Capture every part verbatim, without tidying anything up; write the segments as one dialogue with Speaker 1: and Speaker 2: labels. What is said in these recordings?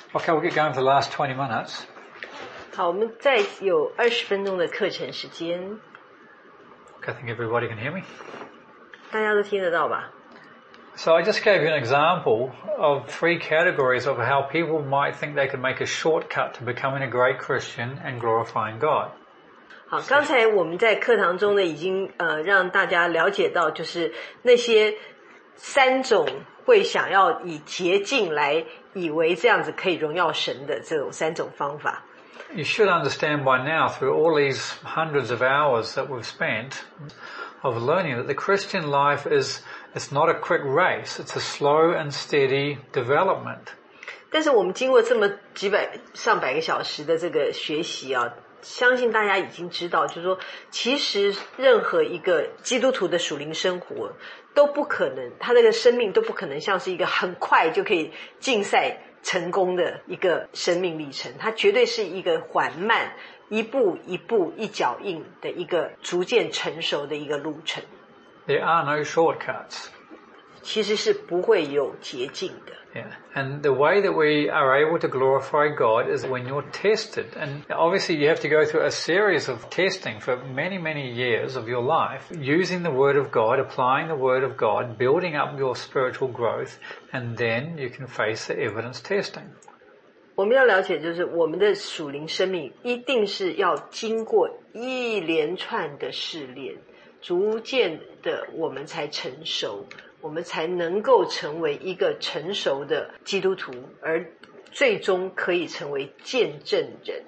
Speaker 1: Okay, we'll get going for the last twenty minutes.
Speaker 2: 好，我们再有二十分钟的课程时间。
Speaker 1: Okay, I think everybody can hear me.
Speaker 2: 大家都听得到吧？
Speaker 1: So I just gave you an example of three categories of how people might think they could make a shortcut to becoming a great Christian and glorifying God.
Speaker 2: 好，刚才我们在课堂中呢，已经呃让大家了解到，就是那些三种会想要以捷径来以为这样子可以荣耀神的这种三种方法。
Speaker 1: You should understand by now, through all these hundreds of hours that we've spent of learning, that the Christian life is it's not a quick race, it's a slow and steady development.
Speaker 2: 但是我们经过这么几百上百个小时的这个学习啊，相信大家已经知道，就是说其实任何一个基督徒的属灵生活都不可能，他这个生命都不可能像是一个很快就可以竞赛成功的一个生命历程，它绝对是一个缓慢一步一步一脚印的一个逐渐成熟的一个路程。
Speaker 1: There are no shortcuts.
Speaker 2: 其实是不会有捷径的。
Speaker 1: Yeah. And the way that we are able to glorify God is when you're tested. And obviously you have to go through a series of testing for many, many years of your life, using the Word of God, applying the Word of God, building up your spiritual growth, and then you can face the evidence testing.
Speaker 2: 我们要了解，就是我们的属灵生命一定是要经过一连串的试炼，逐渐的我们才成熟，我们才能够成为一个成熟的基督徒，而最终可以成为见证人。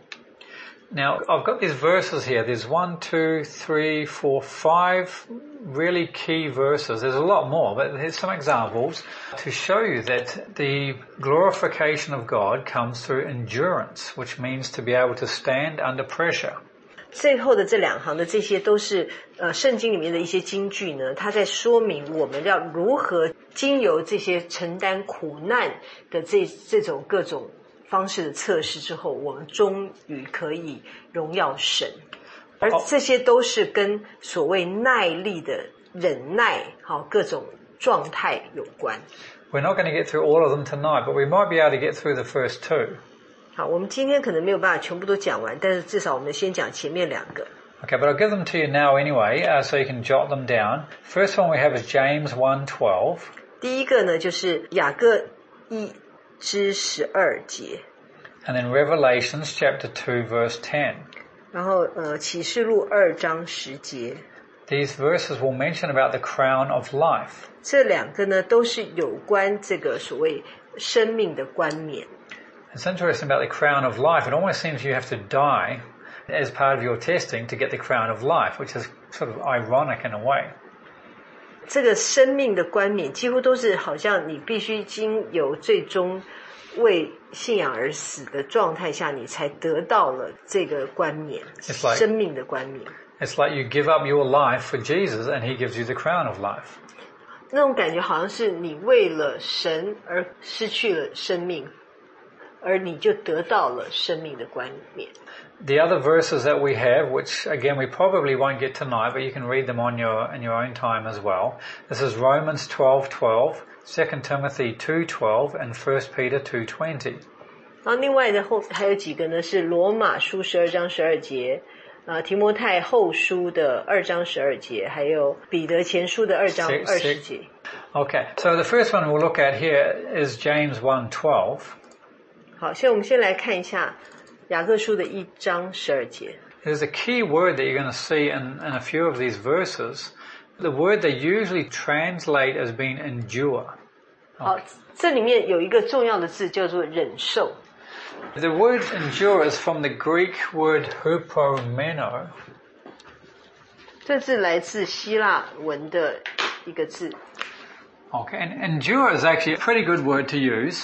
Speaker 1: Now, I've got these verses here. There's one, two, three, four, five really key verses. There's a lot more, but here's some examples to show you that the glorification of God comes through endurance, which means to be able to stand under pressure.
Speaker 2: 最后的这两行的这些都是呃圣经里面的一些金句呢，它在说明我们要如何经由这些承担苦难的这这种各种方式的测试之后，我们终于可以荣耀神，而这些都是跟所谓耐力的忍耐好各种状态有关。
Speaker 1: We're not going to get through all of them tonight, but we might be able to get through the first two.
Speaker 2: 好，我们今天可能没有办法全部都讲完，但是至少我们先讲前面两个。
Speaker 1: Okay, but I'll give them to you now anyway, uh, so you can jot them down. First one we have is James one twelve.
Speaker 2: 第一个呢，就是雅各一之十二节。
Speaker 1: And then Revelations chapter two verse ten.
Speaker 2: 然后呃启示录二章十节。
Speaker 1: These verses will mention about the crown of life.
Speaker 2: 这两个呢都是有关这个所谓生命的冠冕。
Speaker 1: It's interesting about the crown of life. It almost seems you have to die as part of your testing to get the crown of life, which is sort of ironic in a way.
Speaker 2: 这个生命的冠冕几乎都是好像你必须经由最终为信仰而死的状态下，你才得到了这个冠冕，
Speaker 1: like,
Speaker 2: 生命的冠冕。
Speaker 1: It's like you give up your life for Jesus and he gives you the crown of life.
Speaker 2: 那种感觉好像是你为了神而失去了生命，而你就得到了生命的冠冕。
Speaker 1: The other verses that we have, which again we probably won't get tonight, but you can read them on your in your own time as well. This is Romans twelve twelve, Second Timothy two twelve, and First Peter two twenty.
Speaker 2: 然后另外的后还有几个呢，是罗马书十二章十二节，啊，提摩太后书的二章十二节，还有彼得前书的二章二十节。
Speaker 1: Okay, so the first one we'll look at here is James one twelve.
Speaker 2: 好，现在我们先来看一下雅各书的一章十二节。
Speaker 1: There's a key word that you're going to see in, in a few of these verses. The word they usually translate as being endure.
Speaker 2: 好，这里面有一个重要的字叫做忍受。
Speaker 1: The word endure is from the Greek word hupomeno.
Speaker 2: 这字来自希腊文的一个字。
Speaker 1: Okay, and endure is actually a pretty good word to use.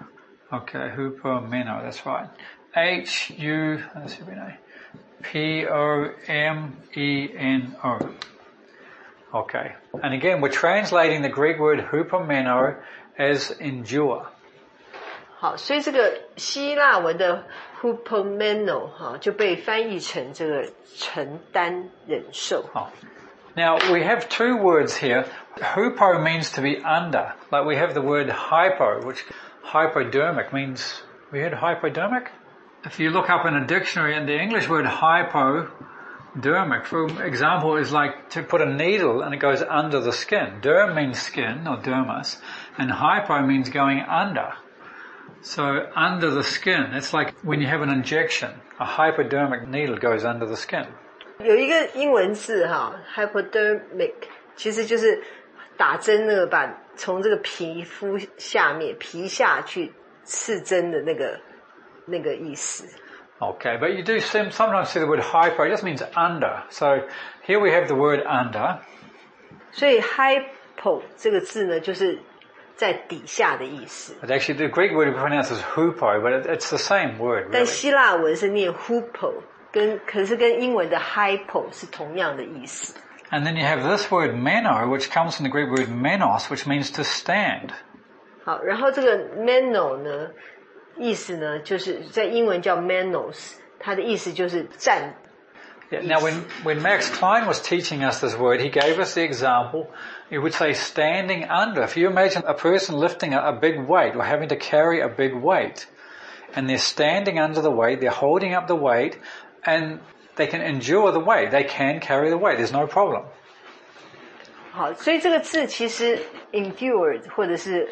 Speaker 1: Okay, hupomeno, that's right. H U, let's see if we know. P O M E N O. Okay, and again we're translating the Greek word hupomeno as endure.
Speaker 2: 好，所以这个希腊文的 hupomeno 哈就被翻译成这个承担忍受。
Speaker 1: Oh. Now we have two words here. Hupo means to be under. Like we have the word hypo, which hypodermic means We heard hypodermic? If you look up in a dictionary, and the English word hypodermic, for example, is like to put a needle and it goes under the skin. Derm means skin, or dermis, and hypo means going under. So under the skin, it's like when you have an injection, a hypodermic needle goes under the skin.
Speaker 2: 有一个英文字哈 hypodermic 其实就是打针那个把从这个皮肤下面皮下去刺针的那个那个意思。
Speaker 1: Okay, but you do sometimes see the word hypo, it just means under. So here we have the word under.
Speaker 2: 所以 hypo 这个字呢就是在底下的意思。
Speaker 1: But actually the Greek word we pronounce as hupo, but it's the same word.
Speaker 2: 但
Speaker 1: Really.
Speaker 2: 希腊文是念 hupo 跟可是跟英文的 hypo 是同样的意思。
Speaker 1: And then you have this word meno, which comes from the Greek word menos, which means to stand.
Speaker 2: 好，然后这个 meno 呢意思呢就是在英文叫 menos 它的意思就是站。
Speaker 1: Yeah, now when, when Max Klein was teaching us this word, he gave us the example, he would say standing under. If you imagine a person lifting a, a big weight or having to carry a big weight, and they're standing under the weight, they're holding up the weight, and they can endure the weight, they can carry the weight, there's no problem.
Speaker 2: 好，所以这个字其实 endured 或者是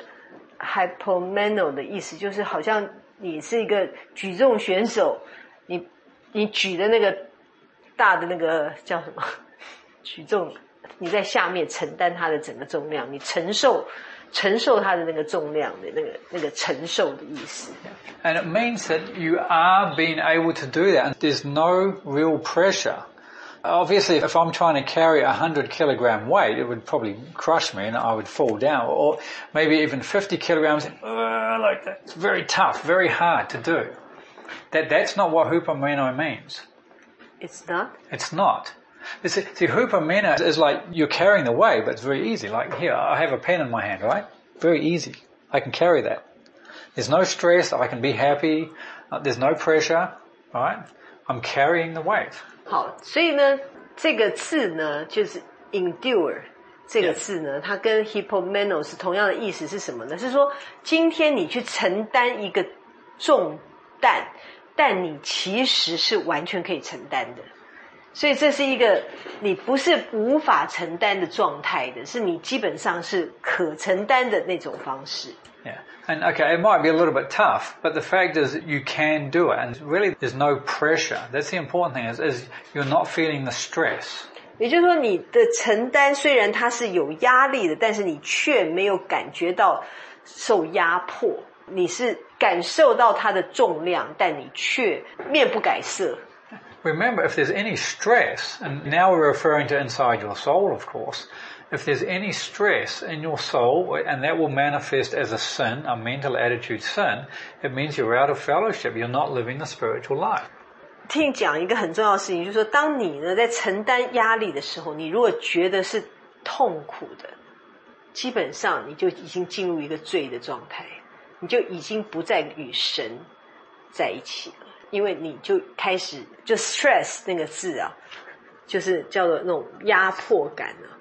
Speaker 2: hypomeno 的意思就是好像你是一个举重选手，你你举的那个大的那个叫什么举重，你在下面承担它的整个重量，你承受承受它的那个重量的那个那个承受的意思。
Speaker 1: And it means that you are being able to do that, and there's no real pressure. Obviously, if I'm trying to carry a hundred kilogram weight, it would probably crush me and I would fall down. Or maybe even fifty kilograms, uh, like that. It's very tough, very hard to do. That, that's not what hupomeno means.
Speaker 2: It's not?
Speaker 1: It's not. See, see, hupomeno is like you're carrying the weight, but it's very easy. Like here, I have a pen in my hand, right? Very easy. I can carry that. There's no stress, I can be happy, uh, there's no pressure, right? I'm carrying the weight.
Speaker 2: 好，所以呢，这个字呢，就是 endure 这个字呢，它跟 hypomeno 是同样的意思是什么呢？是说今天你去承担一个重担，但你其实是完全可以承担的。所以这是一个你不是无法承担的状态的，是你基本上是可承担的那种方式。
Speaker 1: Yeah. And okay, it might be a little bit tough, but the fact is that you can do it, and really there's no pressure. That's the important thing, is, is you're not feeling the stress.
Speaker 2: 也就是说你的承担虽然它是有压力的，但是你却没有感觉到受压迫，你是感受到它的重量，但你却面不改色。
Speaker 1: Remember, if there's any stress, and now we're referring to inside your soul, of course, if there's any stress in your soul, and that will manifest as a sin, a mental attitude sin, it means you're out of fellowship, you're not living the spiritual life.
Speaker 2: 听讲一个很重要的事情，就是说当你呢在承担压力的时候，你如果觉得是痛苦的，基本上你就已经进入一个罪的状态，你就已经不再与神在一起了，因为你就开始就 stress 那个字啊，就是叫做那种压迫感啊。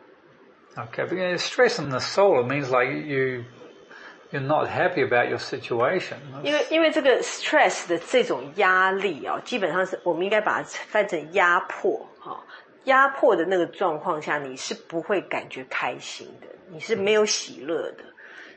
Speaker 1: Okay, but stress in the soul, it means like you, you're not happy about your situation.
Speaker 2: 因为因为这个 stress 的这种压力啊，基本上是我们应该把它翻成压迫啊。压迫的那个状况下，你是不会感觉开心的，你是没有喜乐的。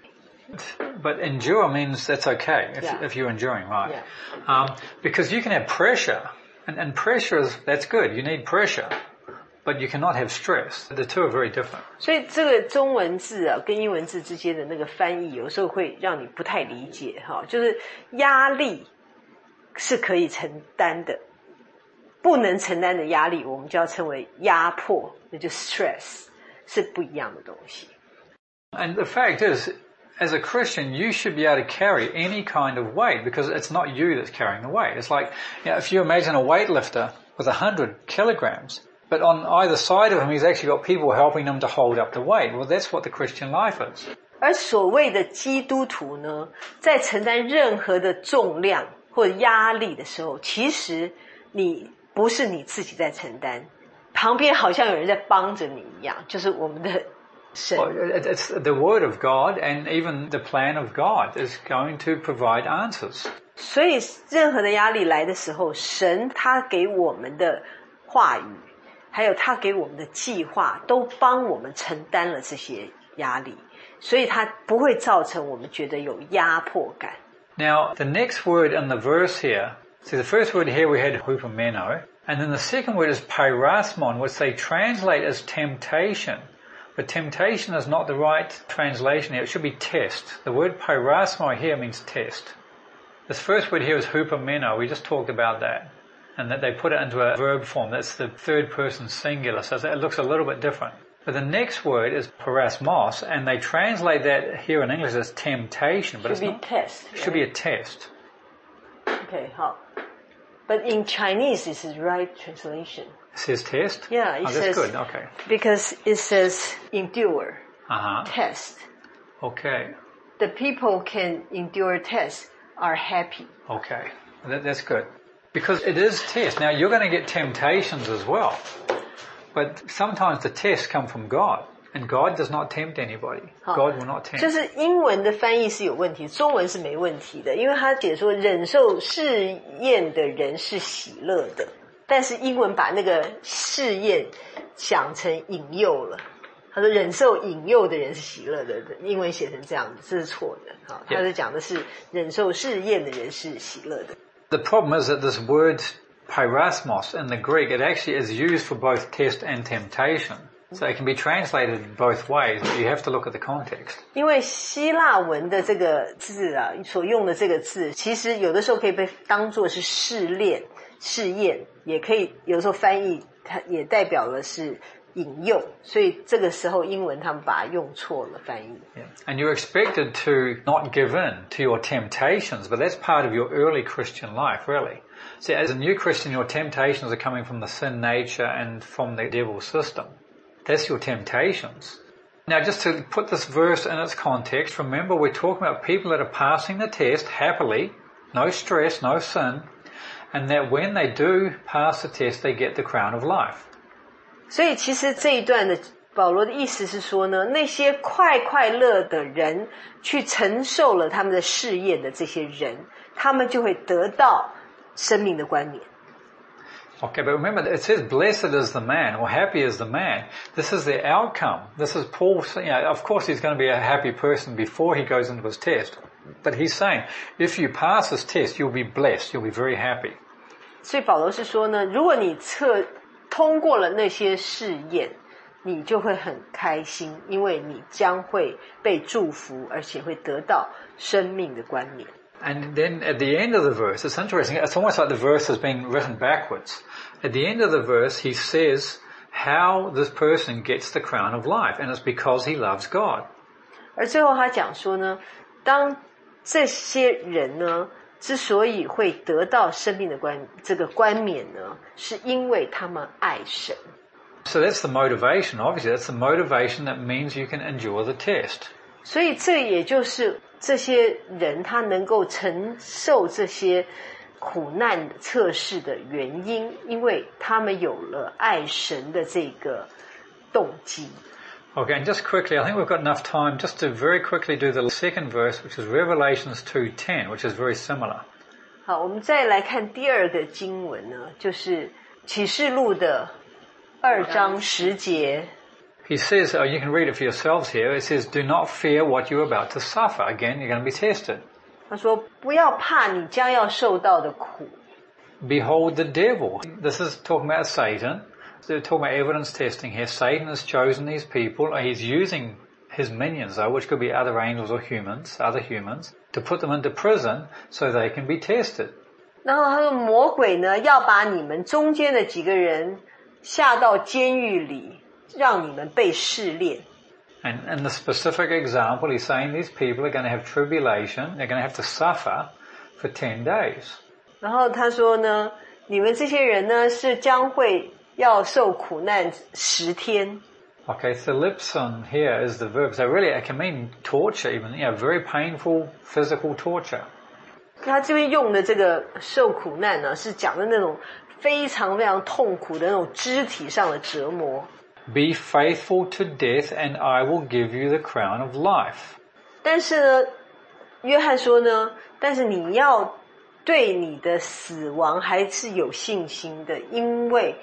Speaker 1: But endure means that's okay if,
Speaker 2: Yeah.
Speaker 1: if you're enduring, right?
Speaker 2: Yeah.
Speaker 1: Um, because you can have pressure, and, and pressure is, that's good, you need pressure. But you cannot have stress. The two are very different.
Speaker 2: 所以这个中文字啊跟英文字之间的那个翻译有时候会让你不太理解哈，就是压力是可以承担的，不能承担的压力我们就要称为压迫，那就 stress 是不一样的东西。
Speaker 1: And the fact is, as a Christian, you should be able to carry any kind of weight because it's not you that's carrying the weight. It's like, you know, if you imagine a weightlifter with a hundred kilograms, but on either side of him, he's actually got people helping him to hold up the weight. Well, that's what the Christian life is.
Speaker 2: 而所谓的基督徒呢，在承担任何的重量或者压力的时候，其实你不是你自己在承担，旁边好像有人在帮着你一样，就是我们的神。
Speaker 1: Well, it's the word of God, and even the plan of God is going to provide answers.
Speaker 2: 所以任何的压力来的时候，神他给我们的话语，还有他给我们的计划，都帮我们承担了这些压力，所以它不会造成我们觉得有压迫感。
Speaker 1: Now, the next word in the verse here, see the first word here we had hupomeno, and then the second word is pyrasmon, which they translate as temptation. But temptation is not the right translation here. It should be test. The word pyrasmo here means test. This first word here is hupomeno. We just talked about that. And that they put it into a verb form. That's the third person singular. So it looks a little bit different. But the next word is parasmos, and they translate that here in English as temptation. But
Speaker 2: should
Speaker 1: it's
Speaker 2: be
Speaker 1: not,
Speaker 2: test.
Speaker 1: It should be a test.
Speaker 2: Okay, 好。But in Chinese, it's the right translation.
Speaker 1: It says test?
Speaker 2: Yeah, it
Speaker 1: oh,
Speaker 2: says.
Speaker 1: That's good, okay.
Speaker 2: Because it says endure,
Speaker 1: Uh-huh.
Speaker 2: test.
Speaker 1: Okay,
Speaker 2: The people can endure tests are happy.
Speaker 1: okay. That, that's good. Because it is test. Now, you're going to get temptations as well. But sometimes the tests come from God. And God does not tempt anybody. God will not tempt.
Speaker 2: 就是英文的翻译是有问题，中文是没问题的，因为他写说忍受试验的人是喜乐的，但是英文把那个试验想成引诱了。他说忍受引诱的人是喜乐的，英文写成这样子，这是错的。好，他是讲的是忍受试验的人是喜乐的。
Speaker 1: The problem is that this word pyrasmos in the Greek, it actually is used for both test and temptation. So it can be translated both ways, but you have to look at the context.
Speaker 2: 因为希腊文的这个字啊，所用的这个字，其实有的时候可以被当作是试炼、试验，也可以有的时候翻译，它也代表了是引诱，所以这个时候英文他们把它用错了翻译。
Speaker 1: Yeah. And you're expected to not give in to your temptations, but that's part of your early Christian life, really. See, as a new Christian, your temptations are coming from the sin nature and from the devil's system. That's your temptations. Now, just to put this verse in its context, remember we're talking about people that are passing the test happily, no stress, no sin, and that when they do pass the test, they get the crown of life.
Speaker 2: 所以其实这一段的保罗的意思是说呢，那些快快乐的人去承受了他们的试验的这些人，他们就会得到生命的冠冕。
Speaker 1: Okay, but remember, it says, blessed is the man, or happy is the man. This is the outcome. This is Paul saying, you know, of course he's going to be a happy person before he goes into his test. But he's saying, if you pass this test, you'll be blessed, you'll be very happy.
Speaker 2: 所以保罗是说呢，如果你测通过了那些试验，你就会很开心，因为你将会被祝福，而且会得到生命的冠冕。
Speaker 1: And then at the end of the verse, it's interesting, it's almost like the verse has been written backwards. At the end of the verse, he says how this person gets the crown of life, and it's because he loves God.
Speaker 2: 而最后他讲说呢，当这些人呢，之所以会得到生命的冠这个冠冕呢，是因为他们爱神。
Speaker 1: So that's the motivation, obviously. That's the motivation that means you can endure the test.
Speaker 2: 所以这也就是这些人他能够承受这些苦难测试的原因，因为他们有了爱神的这个动机。
Speaker 1: Okay, and just quickly, I think we've got enough time just to very quickly do the second verse, which is Revelations two ten, which is very similar.
Speaker 2: 好，我们再来看第二个经文呢，就是启示录的二章十节。
Speaker 1: He says, oh, you can read it for yourselves here, it says, do not fear what you're about to suffer. Again, you're going to be tested.
Speaker 2: 他说不要怕你将要受到的苦。
Speaker 1: Behold the devil. This is talking about Satan. They're talking about evidence testing here. Satan has chosen these people. He's using his minions, though, which could be other angels or humans, other humans, to put them into prison so they can be tested.
Speaker 2: 然后他说魔鬼呢，要把你们中间的几个人下到监狱里，让你们被试炼。
Speaker 1: And in the specific example, he's saying these people are going to have tribulation. They're going to have to suffer for ten days.
Speaker 2: 然后他说呢，你们这些人呢，是将会要受苦难十天。
Speaker 1: Okay, thlipson here is the verb. So really it can mean torture even, you know, very painful physical torture.
Speaker 2: 他这边用的这个受苦难呢，是讲的那种非常非常痛苦的那种肢体上的折磨。
Speaker 1: Be faithful to death, and I will give you the crown of life.
Speaker 2: 但是呢，约翰说呢，但是你要对你的死亡还是有信心的，因为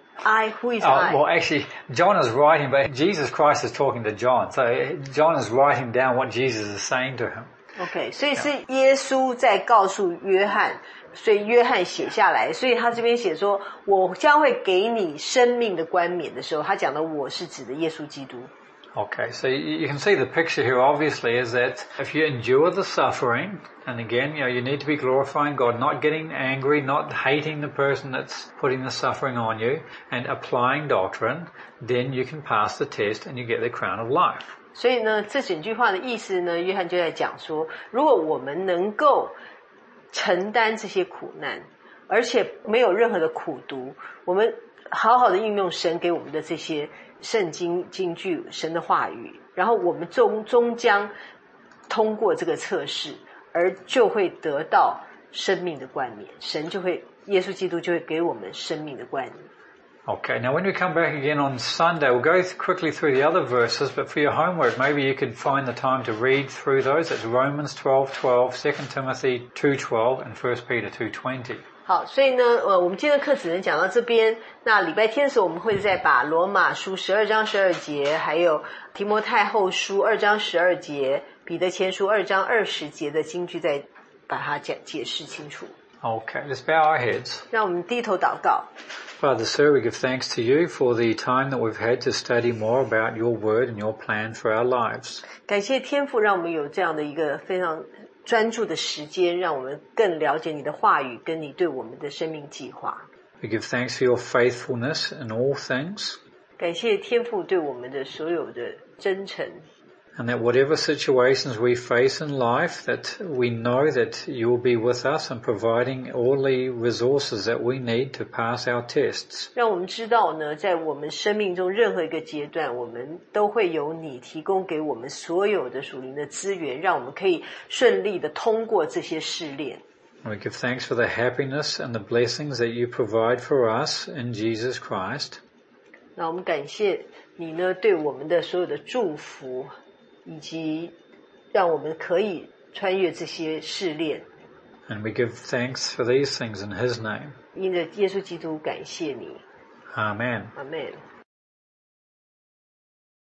Speaker 2: I, who is I?
Speaker 1: Oh, well, actually, John is writing, but Jesus Christ is talking to John. So John is writing down what Jesus is saying to him.
Speaker 2: OK, 所以是耶稣在告诉约翰，所以约翰写下来，所以他这边写说，我将会给你生命的冠冕的时候，他讲的我是指的耶稣基督。
Speaker 1: Okay, so you can see the picture here obviously is that if you endure the suffering, and again, you know, you need to be glorifying God, not getting angry, not hating the person that's putting the suffering on you, and applying doctrine, then you can pass the test and you get the crown of life.
Speaker 2: 所以呢，这整句话的意思呢，约翰就在讲说，如果我们能够承担这些苦难，而且没有任何的苦毒，我们好好的运用神给我们的这些圣经金句，神的话语，然后我们终终将通过这个测试，而就会得到生命的冠冕，神就会，耶稣基督就会给我们生命的冠冕。
Speaker 1: Okay, now when we come back again on Sunday, we'll go quickly through the other verses, but for your homework, maybe you could find the time to read through those. It's Romans twelve twelve, Second Timothy two twelve, and First Peter two twenty.
Speaker 2: 好，所以呢，呃，我们今天的课只能讲到这边。那礼拜天的时候，我们会再把罗马书十二章十二节，还有提摩太后书二章十二节，彼得前书二章二十节的经句，再把它讲解释清楚。
Speaker 1: Okay, let's bow our heads.
Speaker 2: 让我们低头祷告。
Speaker 1: Father, sir, we give thanks to you for the time that we've had to study more about your word and your plan for our lives.
Speaker 2: 感谢天父，让我们有这样的一个非常专注的时间，让我们更了解你的话语跟你对我们的生命计划。
Speaker 1: We give thanks for your faithfulness in all things.
Speaker 2: 感谢天父对我们的所有的真诚。
Speaker 1: And that whatever situations we face in life, that we know that you will be with us and providing all the resources that we need to pass our tests.
Speaker 2: 让我们知道呢，在我们生命中任何一个阶段，我们都会有你提供给我们所有的属灵的资源，让我们可以顺利的通过这些试炼。
Speaker 1: And we give thanks for the happiness and the blessings that you provide for us in Jesus Christ.
Speaker 2: 那我们感谢你呢，对我们的所有的祝福，以及让我们可以穿越这些试炼。
Speaker 1: And we give thanks for these things in His name.
Speaker 2: 因着耶稣基督感谢你。
Speaker 1: Amen.
Speaker 2: Amen.